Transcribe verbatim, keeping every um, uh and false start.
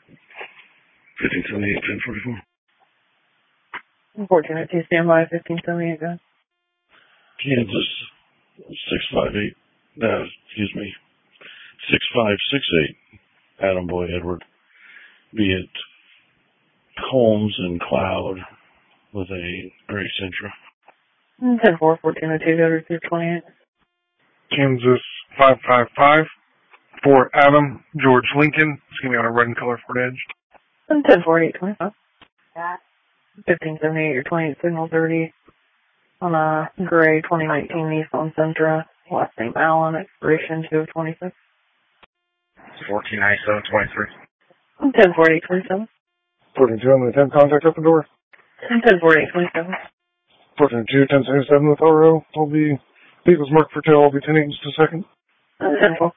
fifteen seventy-eight, ten forty-four. fourteen oh two, standby, fifteen seventy-eight, go. Kansas, six five eight, no, excuse me, six five six eight, Adam Boy Edward, be it Holmes and Cloud with a Gray Centra. ten four, fourteen oh two, go to two twenty-eight. Kansas, five five five, for Adam, George Lincoln, it's going to be on a red and color Ford Edge. ten four, eight twenty-five. fifteen seventy-eight, your twenty-eight signal thirty. On a gray twenty nineteen Nissan Sentra, last name Allen, expiration two of twenty-six. fourteen ninety-seven twenty-three. ten forty, twenty-seven. fourteen two, I'm going to ten, contact up the door. ten forty, twenty-seven. fourteen two, ten seventy-seven with R O. I'll be, vehicle's marked for tail, I'll be ten eight in just a second. ten twelve.